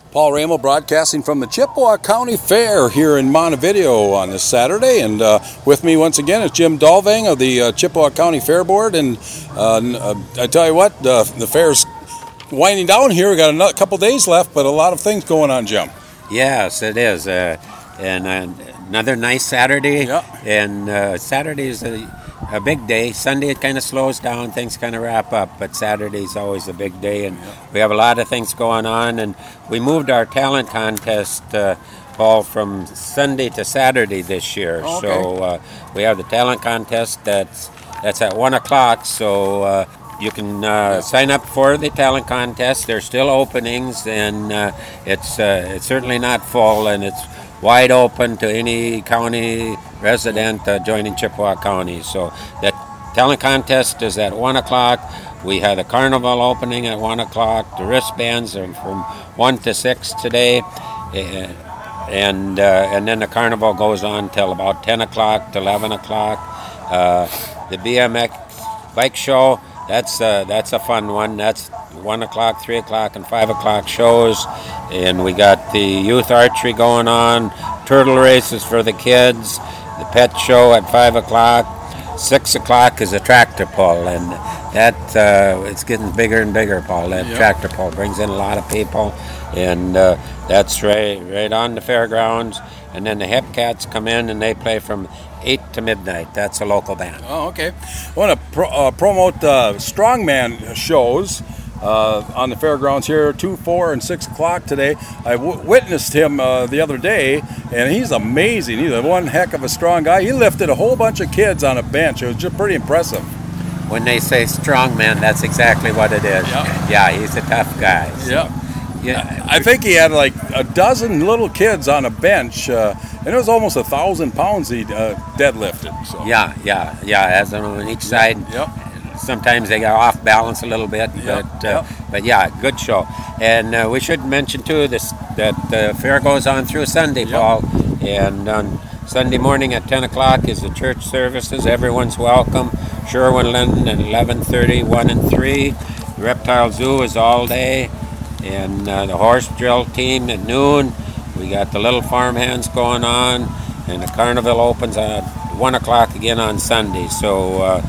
Paul Ramo broadcasting from the Chippewa County Fair here in Montevideo on this Saturday. And with me once again is Jim Dolvang of the Chippewa County Fair Board. And I tell you what, the fair's winding down here. We got a couple days left, but a lot of things going on, Jim. Yes, it is. And another nice Saturday. Yeah. And Saturday is a big day. Sunday it kind of slows down, things kind of wrap up, but Saturday's always a big day, and we have a lot of things going on. And we moved our talent contest, Paul, from Sunday to Saturday this year. Okay. So we have the talent contest that's at 1 o'clock. So you can sign up for the talent contest. There's still openings, and it's certainly not full, and it's wide open to any county resident joining Chippewa County. So that talent contest is at 1 o'clock. We had a carnival opening at 1 o'clock. The wristbands are from 1 to 6 today. And then the carnival goes on till about 10 o'clock to 11 o'clock. The BMX bike show, that's a fun one. That's 1 o'clock, 3 o'clock, and 5 o'clock shows. And we got the youth archery going on, turtle races for the kids, the pet show at 5 o'clock. 6 o'clock is a tractor pull, and that it's getting bigger and bigger, Paul. That tractor pull brings in a lot of people, and that's right on the fairgrounds. And then the Hep Cats come in, and they play from 8 to midnight. That's a local band. Oh, okay. I want to promote strongman shows on the fairgrounds here, 2, 4, and 6 o'clock today. I witnessed him the other day, and he's amazing. He's one heck of a strong guy. He lifted a whole bunch of kids on a bench. It was just pretty impressive. When they say strongman, that's exactly what it is. Yeah, he's a tough guy. So. Yeah, I think he had like a dozen little kids on a bench, and it was almost 1,000 pounds he deadlifted. So. Yeah, as on each side. Yep. Sometimes they got off balance a little bit, but yeah, good show. And we should mention too that the fair goes on through Sunday, Paul. And on Sunday morning at 10 o'clock is the church services. Everyone's welcome. Sherwin-Linden at 11:30, 1 and 3. The Reptile Zoo is all day. And the horse drill team at noon. We got the little farmhands going on, and the carnival opens at 1 o'clock again on Sunday. So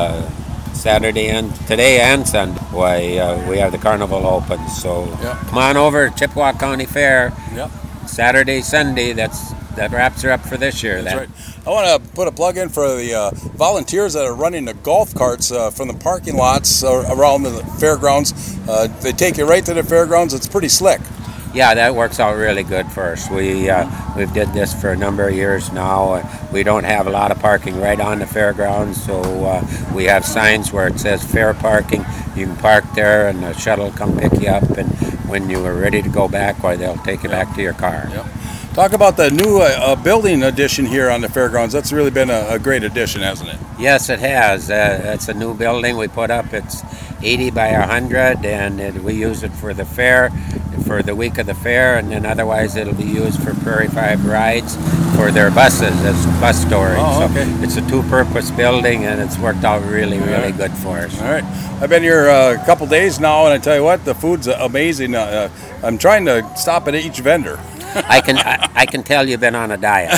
Saturday and today and Sunday, we have the carnival open. So come on over to Chippewa County Fair. Saturday, Sunday. That wraps her up for this year. That's right. I want to put a plug in for the volunteers that are running the golf carts from the parking lots around the fairgrounds. They take you right to the fairgrounds. It's pretty slick. Yeah, that works out really good for us. We've did this for a number of years now. We don't have a lot of parking right on the fairgrounds, so we have signs where it says fair parking. You can park there, and the shuttle will come pick you up. And when you are ready to go back, they'll take you back to your car. Talk about the new building addition here on the fairgrounds. That's really been a great addition, hasn't it? Yes, it has. It's a new building we put up. It's 80 by 100, and we use it for the fair, for the week of the fair, and then otherwise it'll be used for Prairie 5 rides for their buses as bus storage. Oh, okay. So it's a two-purpose building, and it's worked out really good for us. All right. I've been here a couple days now, and I tell you what, the food's amazing. I'm trying to stop at each vendor. I can tell you've been on a diet.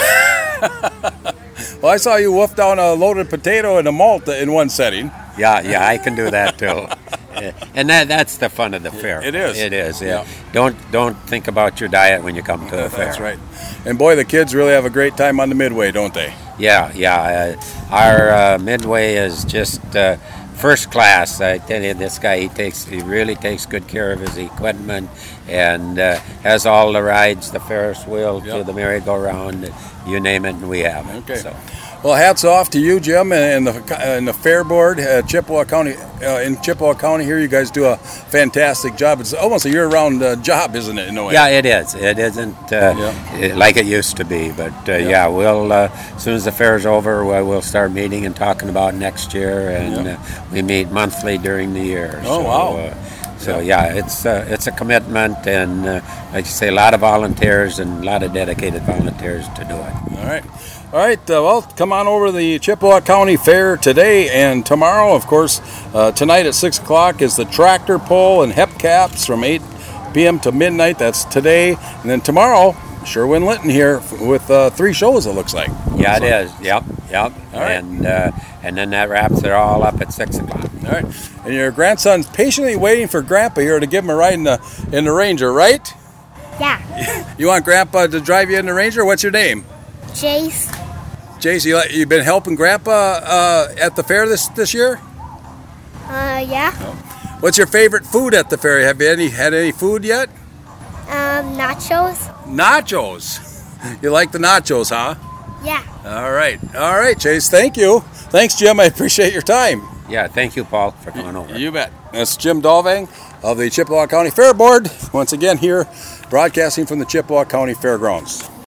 Well, I saw you wolf down a loaded potato and a malt in one setting. Yeah, I can do that too. And that's the fun of the fair. It is. It is. Yeah. Don't think about your diet when you come to a fair. That's right. And boy, the kids really have a great time on the Midway, don't they? Yeah. Our Midway is just first class. I tell you, this guy he really takes good care of his equipment, and has all the rides, the Ferris wheel to the merry-go-round, you name it, and we have it. Okay. So. Well, hats off to you, Jim, and the Fair Board at Chippewa County. In Chippewa County here, you guys do a fantastic job. It's almost a year-round job, isn't it, in a way? Yeah, it is. It isn't like it used to be, but we'll as soon as the fair's over, we'll start meeting and talking about next year, and we meet monthly during the year. Oh, wow. So it's a commitment, and like you say, a lot of volunteers and a lot of dedicated volunteers to do it. All right. Well, come on over to the Chippewa County Fair today and tomorrow. Of course, tonight at 6 o'clock is the tractor pull and hep caps from 8 p.m. to midnight. That's today. And then tomorrow, Sherwin-Linton here with 3 shows, it looks like. Yeah, it is. Yep. All right. And then that wraps it all up at 6 o'clock. All right. And your grandson's patiently waiting for Grandpa here to give him a ride in the Ranger, right? Yeah. You want Grandpa to drive you in the Ranger? What's your name? Jace. Jace, you've been helping Grandpa at the fair this year? Yeah. What's your favorite food at the fair? Have you had any food yet? Nachos. Nachos. You like the nachos, huh? Yeah. All right, Chase. Thank you. Thanks, Jim. I appreciate your time. Yeah, thank you, Paul, for coming over. You bet. That's Jim Dalvang of the Chippewa County Fair Board. Once again here, broadcasting from the Chippewa County Fairgrounds.